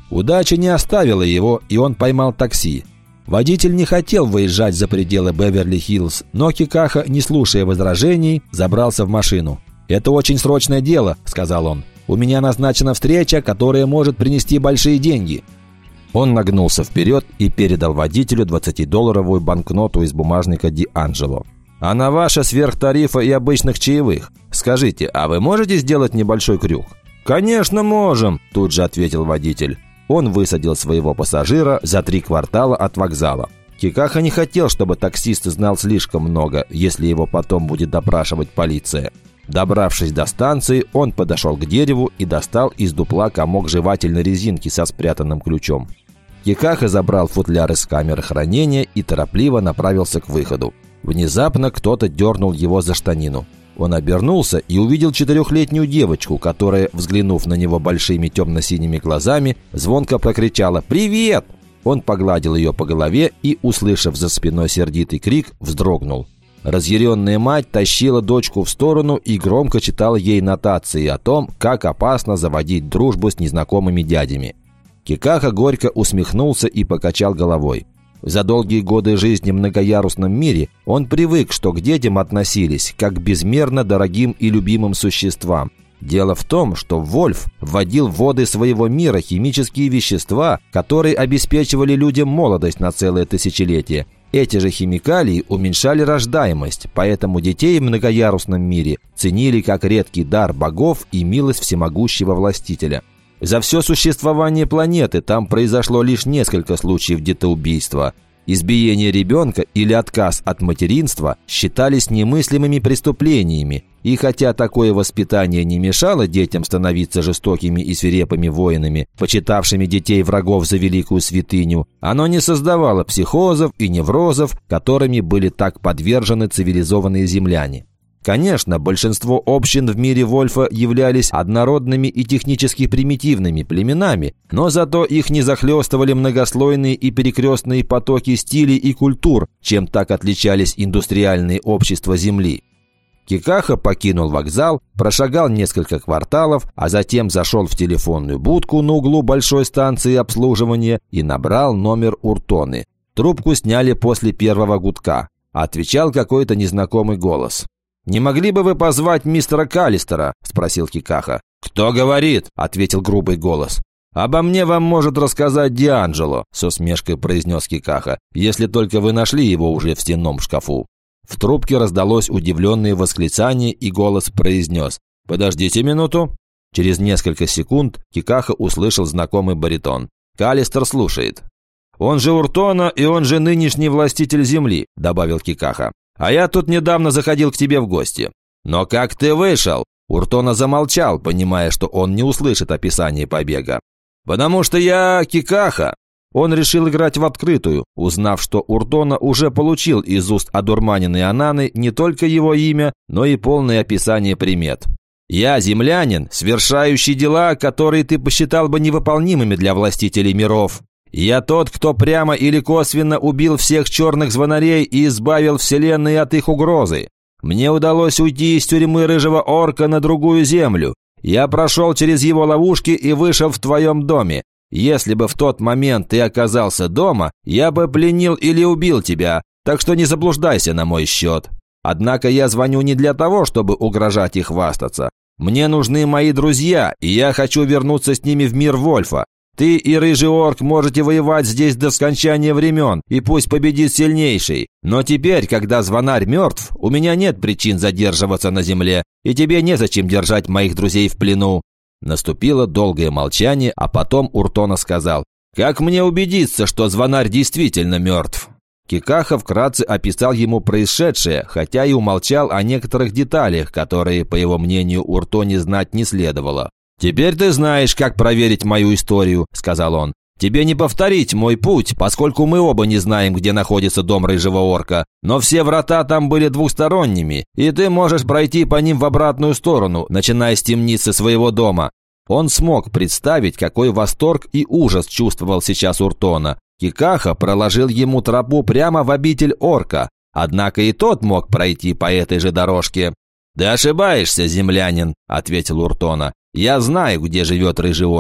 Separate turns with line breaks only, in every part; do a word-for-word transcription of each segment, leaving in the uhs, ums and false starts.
Удача не оставила его, и он поймал такси. Водитель не хотел выезжать за пределы Беверли-Хиллз, но Кикаха, не слушая возражений, забрался в машину. «Это очень срочное дело», – сказал он. «У меня назначена встреча, которая может принести большие деньги». Он нагнулся вперед и передал водителю двадцатидолларовую банкноту из бумажника Ди Анджело. «Она ваша сверх тарифа и обычных чаевых. Скажите, а вы можете сделать небольшой крюк?» «Конечно можем», – тут же ответил водитель. Он высадил своего пассажира за три квартала от вокзала. Кикаха не хотел, чтобы таксист знал слишком много, если его потом будет допрашивать полиция. Добравшись до станции, он подошел к дереву и достал из дупла комок жевательной резинки со спрятанным ключом. Кикаха забрал футляр из камеры хранения и торопливо направился к выходу. Внезапно кто-то дернул его за штанину. Он обернулся и увидел четырехлетнюю девочку, которая, взглянув на него большими темно-синими глазами, звонко прокричала «Привет!». Он погладил ее по голове и, услышав за спиной сердитый крик, вздрогнул. Разъяренная мать тащила дочку в сторону и громко читала ей нотации о том, как опасно заводить дружбу с незнакомыми дядями. Кикаха горько усмехнулся и покачал головой. За долгие годы жизни в многоярусном мире он привык, что к детям относились как к безмерно дорогим и любимым существам. Дело в том, что Вольф вводил в воды своего мира химические вещества, которые обеспечивали людям молодость на целое тысячелетие. Эти же химикалии уменьшали рождаемость, поэтому детей в многоярусном мире ценили как редкий дар богов и милость всемогущего властителя. За все существование планеты там произошло лишь несколько случаев детоубийства. Избиение ребенка или отказ от материнства считались немыслимыми преступлениями, и хотя такое воспитание не мешало детям становиться жестокими и свирепыми воинами, почитавшими детей врагов за великую святыню, оно не создавало психозов и неврозов, которыми были так подвержены цивилизованные земляне. Конечно, большинство общин в мире Вольфа являлись однородными и технически примитивными племенами, но зато их не захлестывали многослойные и перекрестные потоки стилей и культур, чем так отличались индустриальные общества Земли. Кикаха покинул вокзал, прошагал несколько кварталов, а затем зашел в телефонную будку на углу большой станции обслуживания и набрал номер Уртоны. Трубку сняли после первого гудка. Отвечал какой-то незнакомый голос. «Не могли бы вы позвать мистера Каллистера?» – спросил Кикаха. «Кто говорит?» – ответил грубый голос. «Обо мне вам может рассказать Ди Анджело», – с усмешкой произнес Кикаха, «если только вы нашли его уже в стенном шкафу». В трубке раздалось удивленное восклицание, и голос произнес: «Подождите минуту». Через несколько секунд Кикаха услышал знакомый баритон. «Каллистер слушает». «Он же Уртона, и он же нынешний властитель земли», – добавил Кикаха. «А я тут недавно заходил к тебе в гости». «Но как ты вышел?» Уртона замолчал, понимая, что он не услышит описание побега. «Потому что я Кикаха». Он решил играть в открытую, узнав, что Уртона уже получил из уст одурманенной Ананы не только его имя, но и полное описание примет. «Я землянин, совершающий дела, которые ты посчитал бы невыполнимыми для властителей миров. Я тот, кто прямо или косвенно убил всех черных звонарей и избавил вселенные от их угрозы. Мне удалось уйти из тюрьмы рыжего орка на другую землю. Я прошел через его ловушки и вышел в твоем доме. Если бы в тот момент ты оказался дома, я бы пленил или убил тебя, так что не заблуждайся на мой счет. Однако я звоню не для того, чтобы угрожать и хвастаться. Мне нужны мои друзья, и я хочу вернуться с ними в мир Вольфа. Ты и рыжий орк можете воевать здесь до скончания времен, и пусть победит сильнейший. Но теперь, когда звонарь мертв, у меня нет причин задерживаться на земле, и тебе незачем держать моих друзей в плену». Наступило долгое молчание, а потом Уртона сказал: «Как мне убедиться, что звонарь действительно мертв?» Кикаха вкратце описал ему происшедшее, хотя и умолчал о некоторых деталях, которые, по его мнению, Уртоне знать не следовало. «Теперь ты знаешь, как проверить мою историю», – сказал он. «Тебе не повторить мой путь, поскольку мы оба не знаем, где находится дом рыжего орка. Но все врата там были двухсторонними, и ты можешь пройти по ним в обратную сторону, начиная с темницы своего дома». Он смог представить, какой восторг и ужас чувствовал сейчас Уртона. Кикаха проложил ему тропу прямо в обитель орка, однако и тот мог пройти по этой же дорожке. «Ты ошибаешься, землянин», – ответил Уртона. «Я знаю, где живет рыжий орк.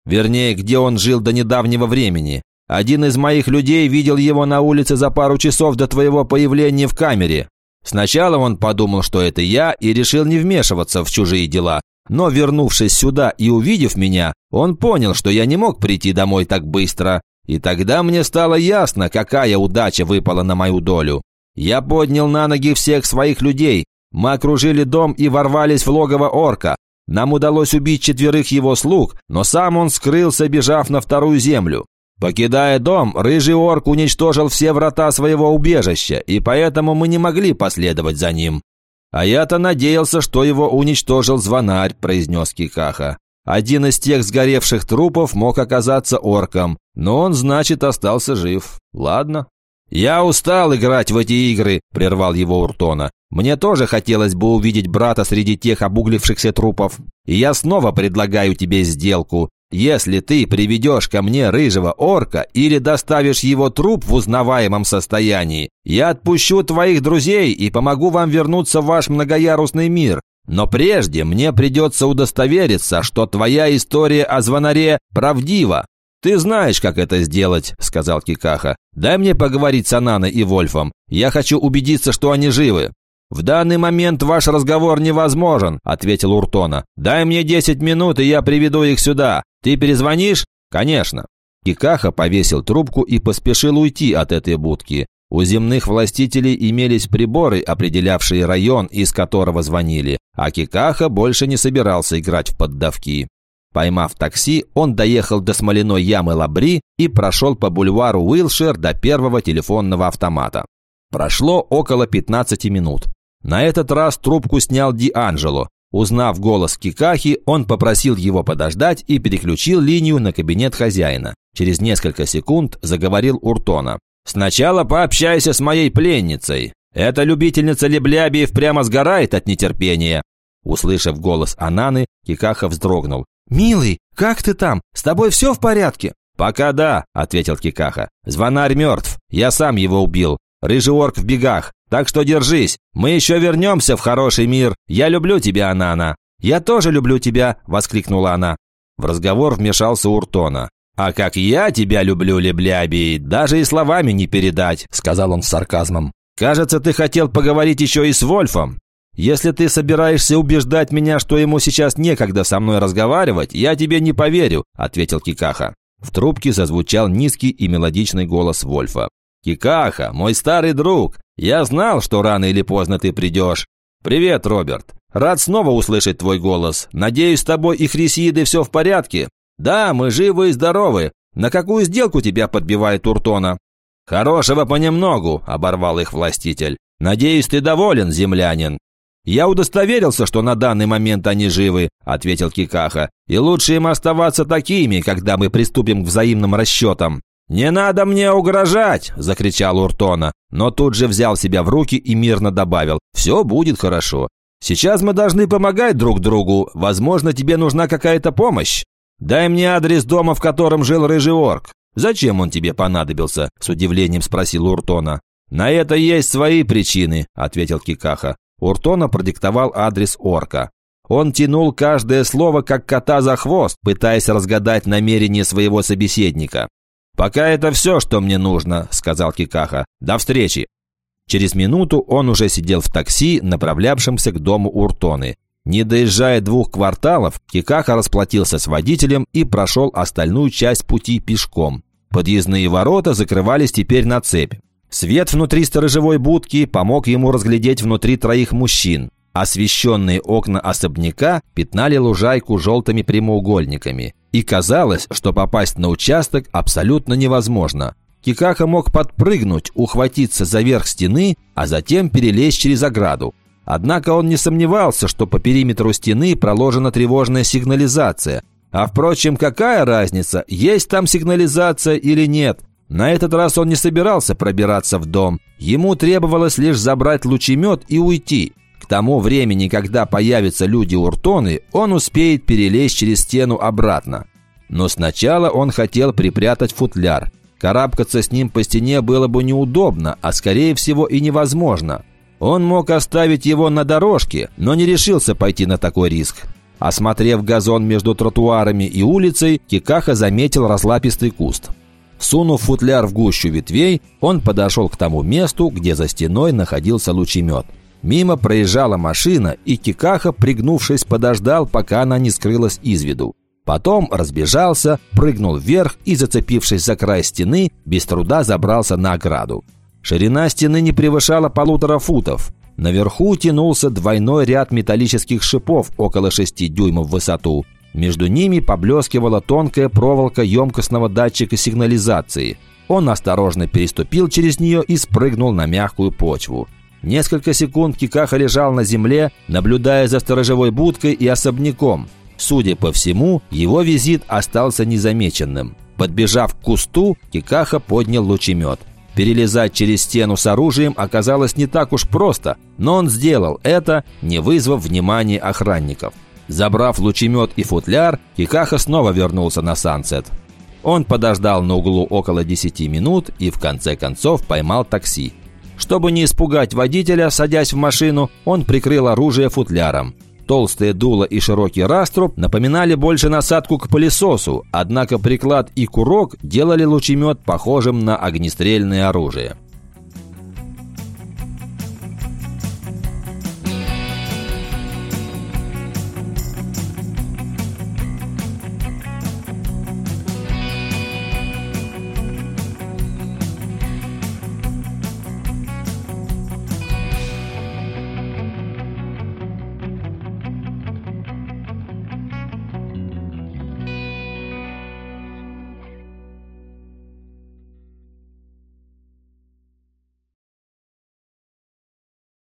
Вернее, где он жил до недавнего времени. Один из моих людей видел его на улице за пару часов до твоего появления в камере. Сначала он подумал, что это я, и решил не вмешиваться в чужие дела. Но, вернувшись сюда и увидев меня, он понял, что я не мог прийти домой так быстро. И тогда мне стало ясно, какая удача выпала на мою долю. Я поднял на ноги всех своих людей. Мы окружили дом и ворвались в логово орка. Нам удалось убить четверых его слуг, но сам он скрылся, бежав на вторую землю. Покидая дом, рыжий орк уничтожил все врата своего убежища, и поэтому мы не могли последовать за ним. «А я-то надеялся, что его уничтожил звонарь», – произнес Кикаха. «Один из тех сгоревших трупов мог оказаться орком, но он, значит, остался жив. Ладно». «Я устал играть в эти игры», – прервал его Уртона. «Мне тоже хотелось бы увидеть брата среди тех обуглившихся трупов. И я снова предлагаю тебе сделку. Если ты приведешь ко мне рыжего орка или доставишь его труп в узнаваемом состоянии, я отпущу твоих друзей и помогу вам вернуться в ваш многоярусный мир. Но прежде мне придется удостовериться, что твоя история о звонаре правдива». «Ты знаешь, как это сделать», – сказал Кикаха. «Дай мне поговорить с Ананой и Вольфом. Я хочу убедиться, что они живы». «В данный момент ваш разговор невозможен», – ответил Уртона. «Дай мне десять минут, и я приведу их сюда. Ты перезвонишь?» «Конечно». Кикаха повесил трубку и поспешил уйти от этой будки. У земных властителей имелись приборы, определявшие район, из которого звонили, а Кикаха больше не собирался играть в поддавки. Поймав такси, он доехал до смоляной ямы Лабри и прошел по бульвару Уилшир до первого телефонного автомата. Прошло около пятнадцати минут. На этот раз трубку снял Ди Анджело. Узнав голос Кикахи, он попросил его подождать и переключил линию на кабинет хозяина. Через несколько секунд заговорил Уртона. «Сначала пообщайся с моей пленницей. Эта любительница леблябиев прямо сгорает от нетерпения». Услышав голос Ананы, Кикаха вздрогнул. «Милый, как ты там? С тобой все в порядке?» «Пока да», – ответил Кикаха. «Звонарь мертв. Я сам его убил. Рыжий орк в бегах. Так что держись. Мы еще вернемся в хороший мир. Я люблю тебя, Анана». «Я тоже люблю тебя», – воскликнула она. В разговор вмешался Уртона. «А как я тебя люблю, Леблябий, даже и словами не передать», – сказал он с сарказмом. «Кажется, ты хотел поговорить еще и с Вольфом». «Если ты собираешься убеждать меня, что ему сейчас некогда со мной разговаривать, я тебе не поверю», – ответил Кикаха. В трубке зазвучал низкий и мелодичный голос Вольфа. «Кикаха, мой старый друг, я знал, что рано или поздно ты придешь. Привет, Роберт. Рад снова услышать твой голос. Надеюсь, с тобой и Хрисидой все в порядке? Да, мы живы и здоровы. На какую сделку тебя подбивает Уртона?» «Хорошего понемногу», – оборвал их властитель. «Надеюсь, ты доволен, землянин». «Я удостоверился, что на данный момент они живы», – ответил Кикаха. «И лучше им оставаться такими, когда мы приступим к взаимным расчетам». «Не надо мне угрожать!» – закричал Уртона, но тут же взял себя в руки и мирно добавил: «Все будет хорошо. Сейчас мы должны помогать друг другу. Возможно, тебе нужна какая-то помощь. Дай мне адрес дома, в котором жил рыжий орк». «Зачем он тебе понадобился?» – с удивлением спросил Уртона. «На это есть свои причины», – ответил Кикаха. Уртона продиктовал адрес орка. Он тянул каждое слово, как кота за хвост, пытаясь разгадать намерение своего собеседника. «Пока это все, что мне нужно», – сказал Кикаха. «До встречи». Через минуту он уже сидел в такси, направлявшемся к дому Уртоны. Не доезжая двух кварталов, Кикаха расплатился с водителем и прошел остальную часть пути пешком. Подъездные ворота закрывались теперь на цепь. Свет внутри сторожевой будки помог ему разглядеть внутри троих мужчин. Освещенные окна особняка пятнали лужайку желтыми прямоугольниками. И казалось, что попасть на участок абсолютно невозможно. Кикаха мог подпрыгнуть, ухватиться за верх стены, а затем перелезть через ограду. Однако он не сомневался, что по периметру стены проложена тревожная сигнализация. А впрочем, какая разница, есть там сигнализация или нет? На этот раз он не собирался пробираться в дом. Ему требовалось лишь забрать лучемет и уйти. К тому времени, когда появятся люди Уртоны, он успеет перелезть через стену обратно. Но сначала он хотел припрятать футляр. Карабкаться с ним по стене было бы неудобно, а скорее всего и невозможно. Он мог оставить его на дорожке, но не решился пойти на такой риск. Осмотрев газон между тротуарами и улицей, Кикаха заметил разлапистый куст. Сунув футляр в гущу ветвей, он подошел к тому месту, где за стеной находился лучемет. Мимо проезжала машина, и Кикаха, пригнувшись, подождал, пока она не скрылась из виду. Потом разбежался, прыгнул вверх и, зацепившись за край стены, без труда забрался на ограду. Ширина стены не превышала полутора футов. Наверху тянулся двойной ряд металлических шипов около шести дюймов в высоту. Между ними поблескивала тонкая проволока емкостного датчика сигнализации. Он осторожно переступил через нее и спрыгнул на мягкую почву. Несколько секунд Кикаха лежал на земле, наблюдая за сторожевой будкой и особняком. Судя по всему, его визит остался незамеченным. Подбежав к кусту, Кикаха поднял лучемет. Перелезать через стену с оружием оказалось не так уж просто, но он сделал это, не вызвав внимания охранников. Забрав лучемет и футляр, Кикаха снова вернулся на Сансет. Он подождал на углу около десяти минут и в конце концов поймал такси. Чтобы не испугать водителя, садясь в машину, он прикрыл оружие футляром. Толстое дуло и широкий раструб напоминали больше насадку к пылесосу, однако приклад и курок делали лучемет похожим на огнестрельное оружие.